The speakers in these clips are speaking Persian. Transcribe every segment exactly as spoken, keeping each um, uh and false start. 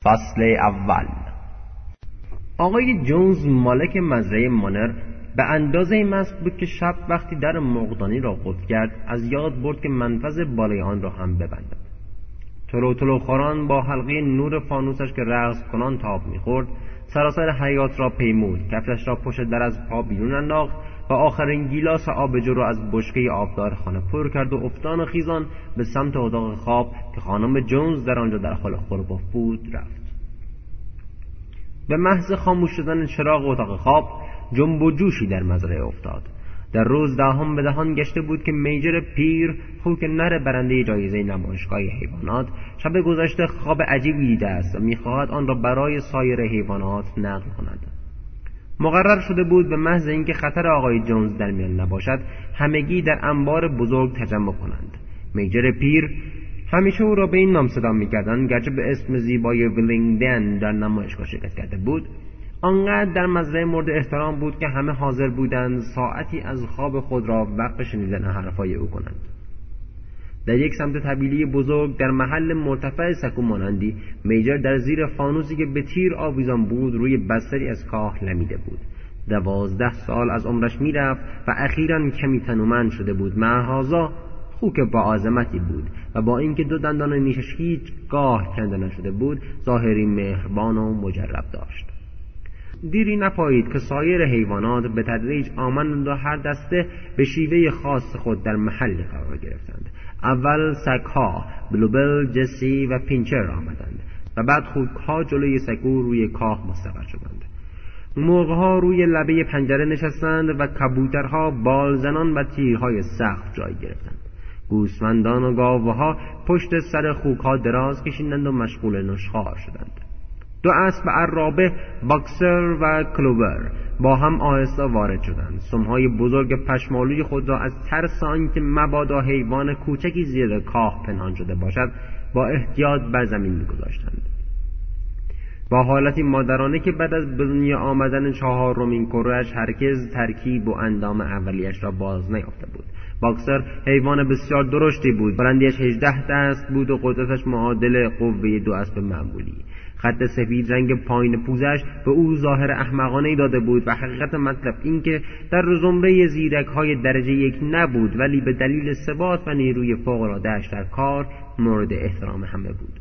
فصل اول. آقای جونز مالک مزرعه مانر به اندازه مست بود که شب وقتی در مقدانی را قفل کرد از یاد برد که منفذ بالای آن را هم ببندد. تلو تلو خوران با حلقه نور فانوسش که رقص کنان تاب می‌خورد سراسر حیات را پیمود، کفشش را پشت در از پا بیرون انداخت و آخرین گیلاس آبجو را از بشکه آبدار خانه پر کرد و افتان و خیزان به سمت اتاق خواب که خانم جونز در آنجا در حال خورباف بود رفت. به محض خاموش شدن چراغ اتاق خواب جنب و جوشی در مزرعه افتاد. در روز دهم به دهان گشته بود که میجر پیر، خوک نر برنده جایزه نمایشگاه حیوانات، شب گذشته خواب عجیبی دیده است و می‌خواهد آن را برای سایر حیوانات نقل کند. مقرر شده بود به محض اینکه خطر آقای جونز در میان نباشد همگی در انبار بزرگ تجمع کنند. میجر پیر همیشه او را به این نام صدا می‌کردند گرچه به اسم زیبای ویلینگدن در نمایشگاه شرکت کرده بود. آنقدر در مزرعه مورد احترام بود که همه حاضر بودند ساعتی از خواب خود را وقف شنیدن حرفای او کنند. در یک سمت طویلی بزرگ در محل مرتفع سکو مانندی میجر در زیر فانوسی که به تیر آویزان بود روی بستری از کاه لمیده بود. دوازده سال از عمرش میرفت و اخیراً کمی تنومند شده بود. معهازا خوک با عظمتی بود و با اینکه دو دندان نیشش هیچ گاه کنده نشده بود ظاهری مهربان و مجرب داشت. دیری نپایید که سایر حیوانات به تدریج آمدند و هر دسته به شیوه خاص خود در محلی قرار گرفتند. اول سگ‌ها، بلوبل، جسی و پینچر آمدند و بعد خوک‌ها جلوی سکو روی کاه مستقر شدند. مرغ‌ها روی لبه پنجره نشستند و کبوترها بالزنان و تیرهای سقف جای گرفتند. گوسفندان و گاوها پشت سر خوک‌ها دراز کشیدند و مشغول نشخوار شدند. دو اسب عرابه، باکسر و کلوور با هم آهسته وارد شدند. سمهای بزرگ پشمالوی خود را از ترس آنکه مبادا حیوان کوچکی زیر کاه پنهان شده باشد با احتیاط بر زمین می‌گذاشتند. با حالتی مادرانه که بعد از به دنیا آمدن چهارمین کره‌اش هرگز ترکیب و اندام اولیش را باز نیافته بود. باکسر حیوان بسیار درشتی بود، بلندیش هجده دست بود و قدرتش معادل قوه دو اسب معمولی. خط سفید رنگ پایین پوزش به او ظاهر احمقانه‌ای داده بود و حقیقت مطلب این که در زمره زیرک‌های درجه یک نبود، ولی به دلیل ثبات و نیروی فوق‌العاده‌اش در کار مورد احترام همه بود.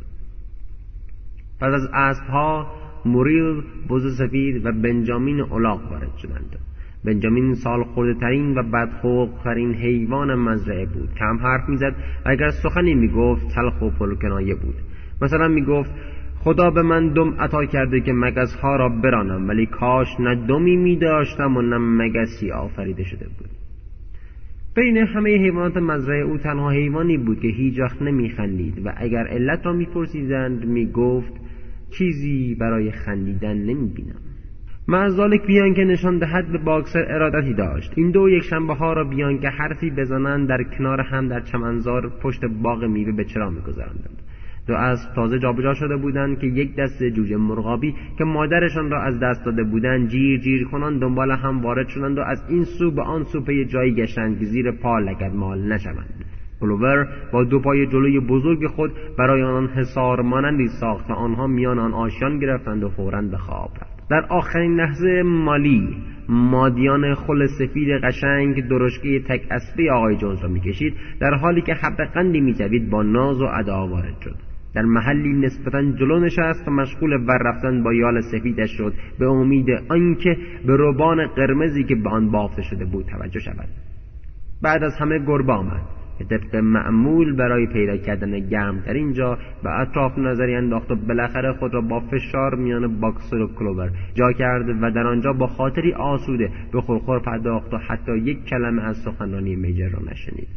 پس از اسب‌ها موریل، بز سفید و بنجامین الاغ وارد شدند. بنجامین سال خورده‌ترین و بدخلق‌ترین حیوان مزرعه بود. کم حرف می‌زد و اگر سخنی می‌گفت تلخ و پرکنایه بود. مثلا می‌گفت خدا به من دم عطا کرده که مگس‌ها را برانم، ولی کاش نه دمی می‌داشتم و نه مگسی آفریده شده بود. بین همه حیوانات مزرعه او تنها حیوانی بود که هیچ وقت نمی‌خندید و اگر علت را می‌پرسیدند می‌گفت چیزی برای خندیدن نمی‌بینم. معذالک بیان که نشان دهد به باکسر ارادتی داشت. این دو یک شنبه ها را بیان که حرفی بزنند در کنار هم در چمنزار پشت باغ میوه به چرا می‌گذراندند. دو اسب تازه جابجا شده بودند که یک دسته جوجه مرغابی که مادرشان را از دست داده بودند جیر جیر کنان دنبال هم وارد شدند و از این سو به آن سو پی جایی گشتند که زیر پا لگدمال نشوند. کلوور با دو پای جلوی بزرگ خود برای آنان حصار مانندی ساخت و آنها میان آن آشیان گرفتند و فوراً به خواب رفت. در آخرین لحظه مالی، مادیان خل سفید قشنگ درشکه تک اسبی آقای جونز را میکشید، در حالی که حب قندی میجوید با ناز و ادا وارد شد. در محلی نسبتاً جلو نشست و مشغول ور رفتن با یال سفیدش شد به امید آنکه به روبان قرمزی که به آن بافته شده بود توجه شود. بعد از همه گربه آمد که طبق معمول برای پیدا کردن گرمترین جا به اطراف نظری انداخت و بالاخره خود را با فشار میان باکسر و کلوور جا کرد و در آنجا با خاطری آسوده به خورخور پرداخت و حتی یک کلمه از سخنرانی میجر را نشنید.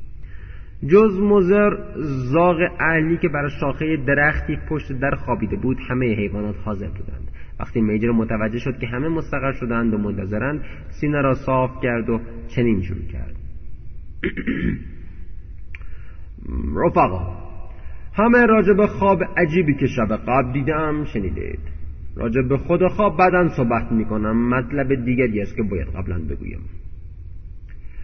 جز موزر زاغ اهلی که بر شاخه درختی پشت در خوابیده بود همه حیوانات حاضر بودند. وقتی میجر متوجه شد که همه مستقر شدند و منتظرند سینه را صاف کرد و چنین شروع کرد: رفقا، همه راجب خواب عجیبی که شب قبل دیدم شنیدید. راجب خود خواب بعداً صحبت میکنم، مطلب دیگری است که باید قبلا بگویم.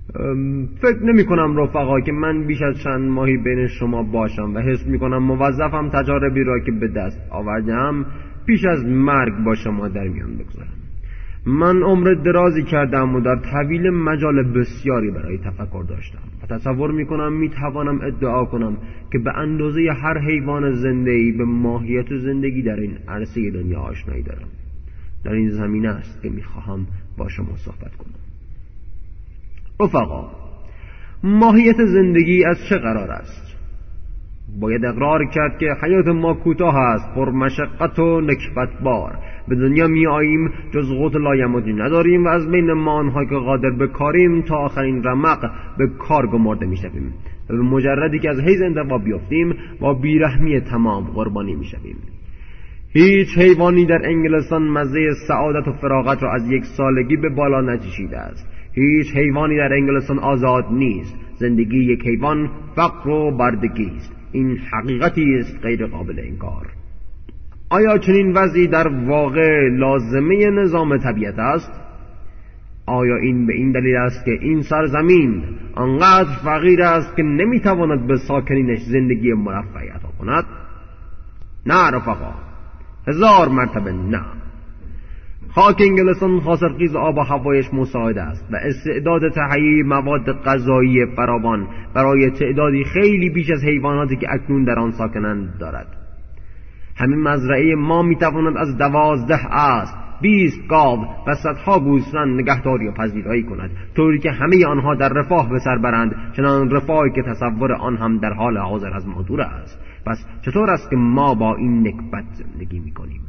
فکر نمی کنم رفقا که من بیش از چند ماهی بین شما باشم و حس می کنم موظفم تجاربی را که به دست آوردم پیش از مرگ با شما در میان بگذارم. من عمر درازی کردم و در طویل مجال بسیاری برای تفکر داشتم و تصور می کنم می توانم ادعا کنم که به اندازه هر حیوان زنده‌ای به ماهیت زندگی در این عرصه دنیا آشنایی دارم. در این زمینه است که می خواهم با شما صحبت کنم. رفقا، ماهیت زندگی از چه قرار است؟ باید اقرار کرد که حیات ما کوتاه است، پر مشقت و نکبت بار. به دنیا می آییم جز قوت لایمدی نداریم و از بین ما آنهایی که قادر به کاریم تا آخرین رمق به کار گمارده می شویم و به مجردی که از حیز انتقام بیفتیم با بیرحمی تمام قربانی می شویم. هیچ حیوانی در انگلستان مزه سعادت و فراغت را از یک سالگی به بالا نچشیده است. هیچ حیوانی در انگلستان آزاد نیست. زندگی یک حیوان فقر و بردگی است. این حقیقتی است غیر قابل انکار. آیا چنین وضعی در واقع لازمه نظام طبیعت است؟ آیا این به این دلیل است که این سرزمین آنقدر فقیر است که نمیتواند به ساکنینش زندگی مرفهی عطا کند؟ نه رفقا، هزار مرتبه نه. خاک انگلستان خاصرخیز آب و هوایش مساعد است و استعداد تهیه مواد غذایی فراوان برای تعدادی خیلی بیش از حیواناتی که اکنون در آن ساکنند دارد. همین مزرعه ما میتواند از دوازده اسب، بیست گاو و صدها گوسفند نگهداری و پذیرایی کند، طوری که همه آنها در رفاه به سر برند، چنان رفاهی که تصور آن هم در حال حاضر از ما دور است. پس چطور است که ما با این نکبت زندگی میکنیم؟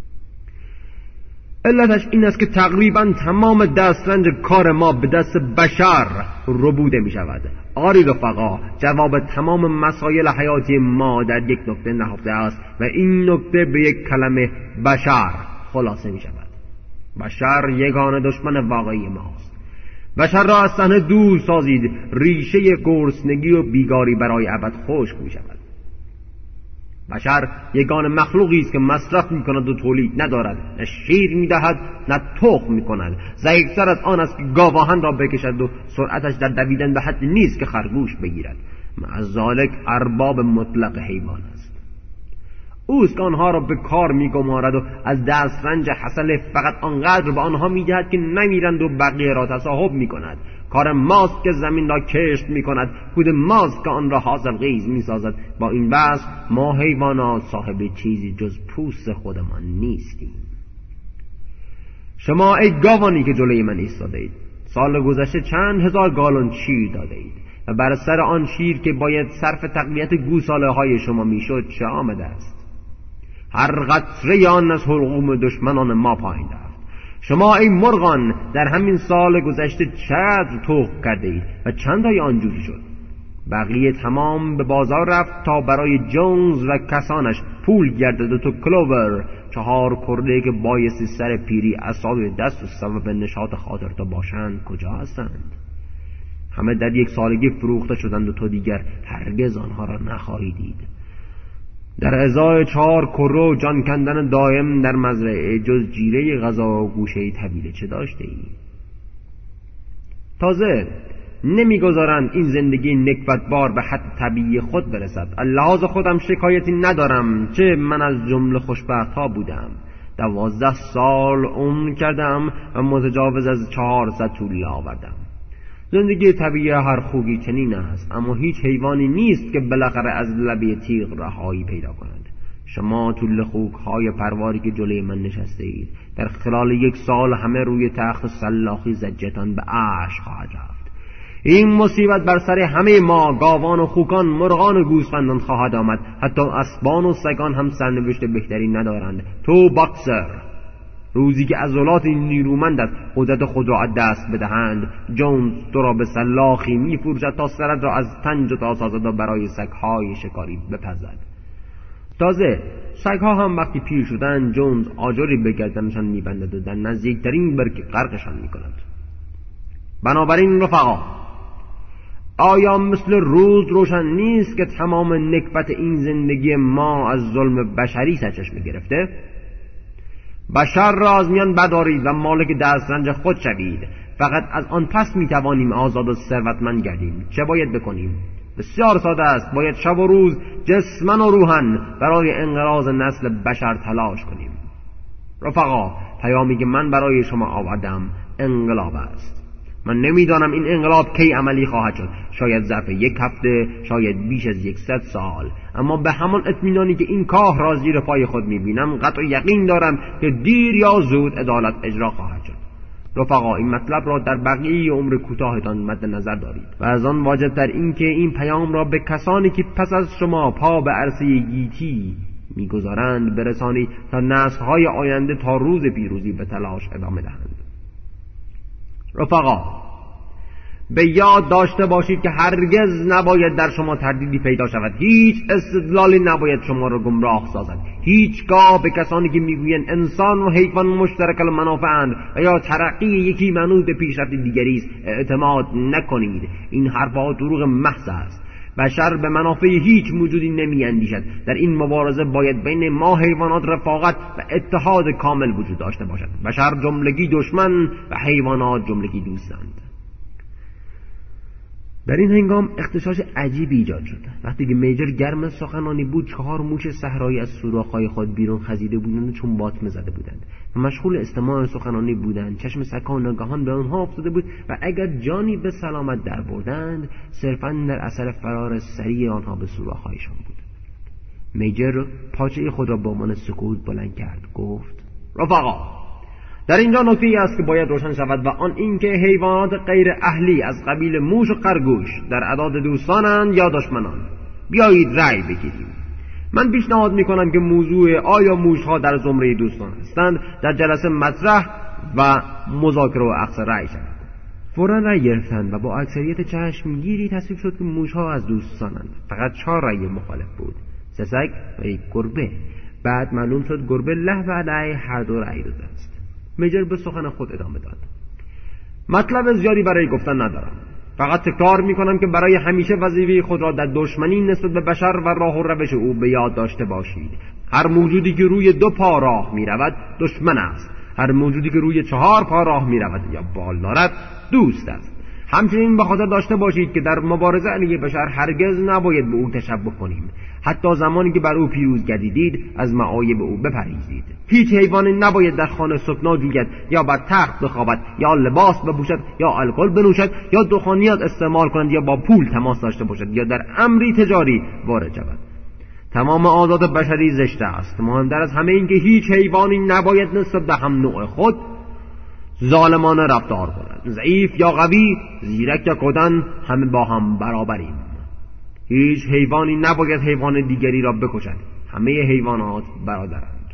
علتش این است که تقریبا تمام دسترنج کار ما به دست بشر ربوده می شود. آری رفقا، جواب تمام مسائل حیاتی ما در یک نکته نهفته است و این نکته به یک کلمه بشر خلاصه می شود. بشر یگانه دشمن واقعی ماست. بشر را از صحنه دور سازید، ریشه گرسنگی و بیگاری برای ابد خشک می شود. بشر یگانه مخلوقی است که مصرف می‌کند و تولید ندارد، نه شیر می‌دهد نه تخم می‌کند. ضعیف‌تر از آن است که گاواهن را بکشد و سرعتش در دویدن به حد نیست که خرگوش بگیرد. مع ذالک ارباب مطلق حیوان است. اوست که آنها را به کار می‌گمارد و از دسترنج حاصل فقط آنقدر به آنها می‌دهد که نمیرند و بقیه را تصاحب می‌کند. کار ماست که زمین را کشت می کند، کود ماست که آن را حاصل خیز می سازد. با این وضع ما حیوانات صاحب چیزی جز پوست خودمان نیستیم. شما ای گاوانی که جلوی من ایستاده اید، سال گذشته چند هزار گالون شیر داده اید و بر سر آن شیر که باید صرف تقویت گوساله های شما می شد چه آمده است؟ هر قطره آن از حلقوم دشمنان ما پایین رفت. شما ای مرغان در همین سال گذشته چقدر تخم کرده اید و چند های آنجوری شد؟ بقیه تمام به بازار رفت تا برای جونز و کسانش پول گردد و تو کلوور چهار کرده که بایستی سر پیری عصای دست و سبب نشاط خاطر تا باشند کجا هستند؟ همه در یک سالگی فروخته شدند و تو دیگر هرگز آنها را نخواهی دید. در ازای چهار کرو و جان کندن دائم در مزرعه جز جیره غذا و گوشه طویله چه داشته ای؟ تازه نمیگذارند این زندگی نکبتبار به حد طبیعی خود برسد. اللحاظ خودم شکایتی ندارم، چه من از جمله خوشبخت ها بودم. دوازده سال عمر کردم و متجاوز از چهارصد طولی آوردم. زندگی طبیعی هر خوگی چنین است، اما هیچ حیوانی نیست که بالاخره از لبه تیغ رهایی پیدا کند. شما طول خوک های پرواری که جلوی من نشسته اید در خلال یک سال همه روی تخت سلاخی زجتان به عرش خواهد رفت. این مصیبت بر سر همه ما، گاوان و خوکان، مرغان و گوسفندان خواهد آمد. حتی اسبان و سگان هم سرنوشت بهتری ندارند. تو باکسر، روزی که عضلات نیرومند از قدرت خود را از دست بدهند، جونز تو را به سلاخی می‌فروشد تا سرت را از تن جدا سازد و برای سگ‌های شکاری بپزد. تازه سگ‌ها هم وقتی پیر شدند جونز آجری به گردنشان می‌بندد و در نزدیکترین برکه غرقشان می‌کند. بنابراین رفقا، آیا مثل روز روشن نیست که تمام نکبت این زندگی ما از ظلم بشری سرچشمه گرفته؟ بشر را از میان بدارید و مالک دسترنج خود شوید. فقط از آن پس میتوانیم آزاد و ثروتمند گردیم. چه باید بکنیم؟ بسیار ساده است. باید شب و روز جسمن و روحن برای انقراض نسل بشر تلاش کنیم. رفقا، پیامی که من برای شما آوردم انقلاب است. من نمیدانم این انقلاب کی عملی خواهد شد، شاید ظرف یک هفته، شاید بیش از یکصد سال، اما به همان اطمینانی که این کاه را زیر پای خود میبینم قطع یقین دارم که دیر یا زود عدالت اجرا خواهد شد. رفقا، این مطلب را در بقیه عمر کوتاهتان مد نظر دارید و از آن واجب‌تر این که این پیام را به کسانی که پس از شما پا به عرصه گیتی میگذارند برسانید تا نسل‌های آینده تا روز پیروزی به تلاش ادامه دهند. رفقا، به یاد داشته باشید که هرگز نباید در شما تردیدی پیدا شود. هیچ استدلالی نباید شما را گمراه سازد. هیچگاه به کسانی که میگویند انسان و حیوان مشترک المنافعند و یا ترقی یکی منوط به پیشرفت دیگری است اعتماد نکنید. این حرفها دروغ محض است. بشر به منافع هیچ موجودی نمی اندیشد. در این مبارزه باید بین ما حیوانات رفاقت و اتحاد کامل وجود داشته باشد. بشر جملگی دشمن و حیوانات جملگی دوستند. در این هنگام اختشاش عجیبی ایجاد شد. وقتی که میجر گرم سخنانی بود، چهار موش صحرایی از سوراخ‌های خود بیرون خزیده بودند و چون باطمه زده بودند و مشغول استماع سخنانی بودند. چشم سکان ناگهان به آنها افتاده بود و اگر جانی به سلامت در بردند صرفاً در اثر فرار سریع آنها به سوراخ‌هایشان بود. میجر پاچه خود را با عنوان سکوت بلند کرد. گفت: رفقا، در اینجا نکته‌ای است که باید روشن شود و آن این که حیوانات غیر اهلی از قبیل موش و خرگوش در اعداد دوستانند یا دشمنان. بیایید رأی بگیریم. من پیشنهاد می‌کنم که موضوع آیا موش‌ها در زمره دوستان هستند در جلسه مطرح و مذاکره و اخذ رأی شود. فوراً رأی گرفتند و با اکثریت چشمگیری تصویب شد که موش‌ها از دوستانند. فقط چهار رأی مخالف بود: سه سگ و یک گربه. بعد معلوم شد گربه له و رأی هر دو رأی داده است. میجر به سخن خود ادامه داد: مطلب زیادی برای گفتن ندارم. فقط تکرار میکنم که برای همیشه وظیفه خود را در دشمنی نسبت به بشر و راه و روش او به یاد داشته باشید. هر موجودی که روی دو پا راه میرود دشمن است. هر موجودی که روی چهار پا راه میرود یا بال دارد دوست است. همچنین به خاطر داشته باشید که در مبارزه علیه بشر هرگز نباید به او تشبه کنیم. حتی زمانی که بر او پیروز گردیدید از معایب او بپرهیزید. هیچ حیوانی نباید در خانه سکنا جوید یا بر تخت بخوابد یا لباس بپوشد یا الکل بنوشد یا دخانیات استعمال کند یا با پول تماس داشته باشد یا در امری تجاری وارد شود. تمام عادات بشری زشت است. مهمتر از همه این که هیچ حیوانی نباید نسبت به هم نوع خود ظالمانه رفتار کند. ضعیف یا قوی، زیرک یا کودن، همه با هم برابریم. هیچ حیوانی نباید حیوان دیگری را بکشد. همه حیوانات برادرند.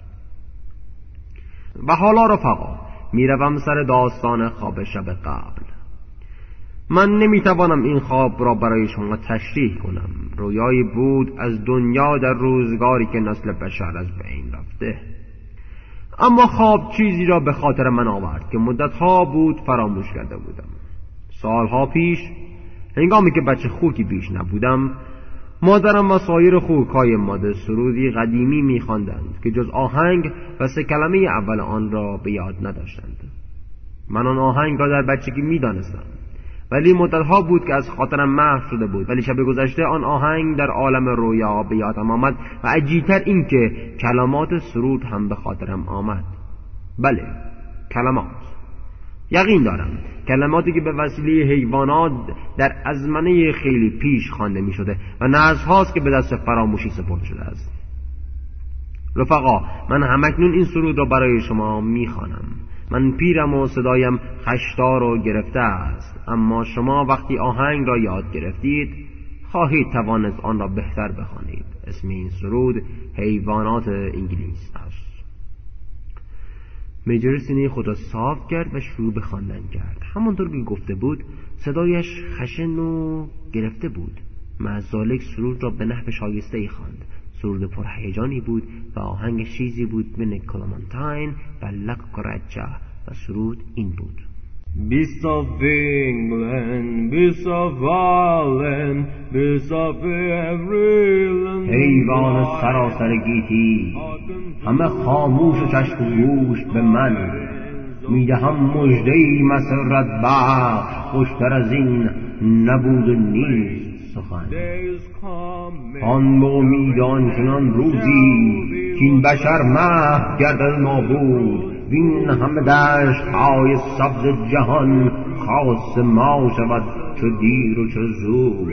و حالا رفقا، میروم سر داستان خواب شب قبل. من نمیتوانم این خواب را برای شما تشریح کنم. رویایی بود از دنیا در روزگاری که نسل بشر از بین رفته. اما خواب چیزی را به خاطر من آورد که مدتها بود فراموش کرده بودم. سالها پیش، هنگامی که بچه خوکی بیش نبودم، مادرم و سایر خوک‌های ماده سرودی قدیمی می‌خواندند که جز آهنگ و سه کلمه اول آن را به یاد نداشتند. من آن آهنگ را در بچگی می‌دانستم، ولی مدتها بود که از خاطرم محو شده بود. ولی شب گذشته آن آهنگ در عالم رویا به یادم آمد و عجیب‌تر این که کلمات سرود هم به خاطرم آمد. بله، کلمات. یقین دارم کلماتی که به وسیله حیوانات در ازمنه خیلی پیش خوانده می شده و نسل‌هاست که به دست فراموشی سپرده شده است. رفقا، من همکنون این سرود را برای شما می خوانم. من پیرم و صدایم خشدار و گرفته است، اما شما وقتی آهنگ را یاد گرفتید خواهید توانست آن را بهتر بخوانید. اسم این سرود حیوانات انگلیس است. میجر سینه خود را صاف کرد و شروع به خواندن کرد. همانطور که گفته بود صدایش خشن و گرفته بود. مع ذالک سرود را به نحو شایسته‌ای خواند. سرود پرهیجانی بود و آهنگش چیزی بود بین کلمانتاین و لک کرچا و سرود این بود: Beasts of England, beasts of Ireland, beasts of every land. حیوان سراسر گیتی، همه خاموش و چشم و گوش به من. میدهم مژده‌ای مسرت بخش، خوشتر از این نبود و نیست سخن. آن به امید آنچنان روزی که این بشر محو گردد نابود، وین همه دشت های سبز جهان خاص ما شود چو دیر و چو زود.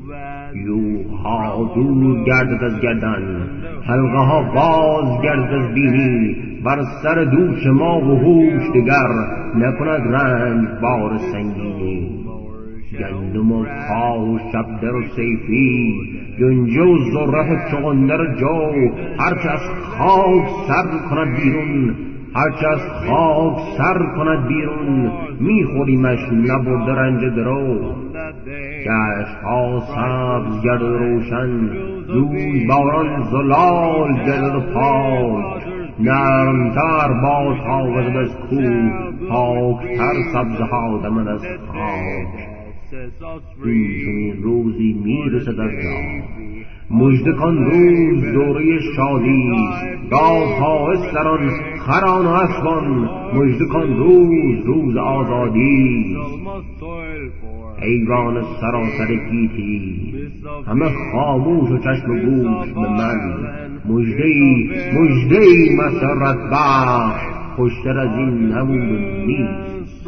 یوها دور گردد از گردن، حلقه ها باز گردد از بینی، بر سر دوش ما و هوش دگر نکند رنج بار سنگینی. گندم و کاه و شبدر و سیفی، گنجه و زره چغندر جو، هرچه از خاک سر کند بیرون، هرچه از خاک سر کند بیرون، میخوریمش نبرده رنج درو. گشت ها سبز گردد روشن، روز باران زلال گردد پاک. نرمتر باش ها وزد از کوه، پاکتر سبزه ها دمد از خاک. این چنین روزی میرسد از جا، مژده کان روز دوره شادیست. گاو ها استران خران و اسبان، مژده کان روز روز آزادیست. حیوان سراسر گیتی همه خاموش و چشم و گوش به من، مژده‌ای مژده‌ای مسرت بخش، خوشتر از این نبود و نیست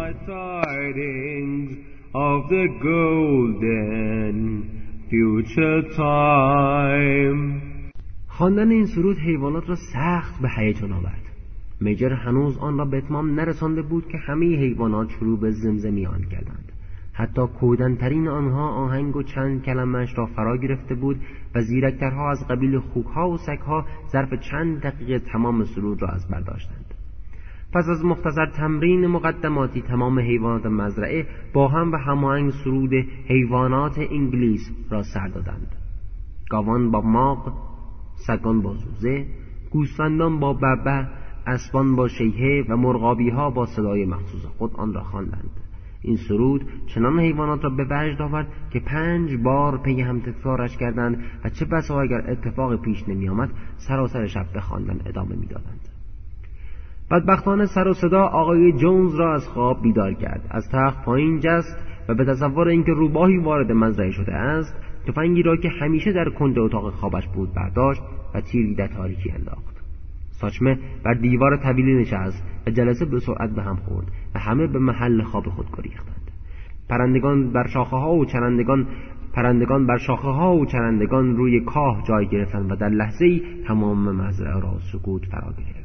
of the golden future time. خواندن این سرود حیوانات را سخت به هیجان آورد. میجر هنوز آن را به اتمام نرسانده بود که همه حیوانات شروع به زمزمیان کردند. حتی کودنترین آنها آهنگ و چند کلمه‌اش را فرا گرفته بود و زیرکترها از قبیل خوک‌ها و سگ‌ها ظرف چند دقیقه تمام سرود را از برداشتند. پس از مختصر تمرین مقدماتی تمام حیوانات مزرعه با هم و هماهنگ سرود حیوانات انگلیس را سر دادند. گاوان با ماغ، سگان با زوزه، گوسفندان با ببه، اسبان با شیهه و مرغابی‌ها با صدای مخصوص خود آن را خواندند. این سرود چنان حیوانات را به وجد آورد که پنج بار پی هم تکرارش کردند و چه بسا اگر اتفاق پیش نمی آمد سراسر شب به خواندن ادامه می دادند. بدبختانه سر و صدا آقای جونز را از خواب بیدار کرد. از تخت پایین جست و به تصور اینکه روباهی وارد مزرعه شده است، تفنگی را که همیشه در کنج اتاق خوابش بود برداشت و تیری در تاریکی انداخت. ساچمه بر دیوار طویلی نشست و جلسه به سرعت به هم خورد و همه به محل خواب خود گریختند. پرندگان بر شاخه ها و چرندگان پرندگان بر شاخه ها و چرندگان روی کاه جای گرفتند و در لحظه‌ای تمام مزرعه را سکوت فرا گرفت.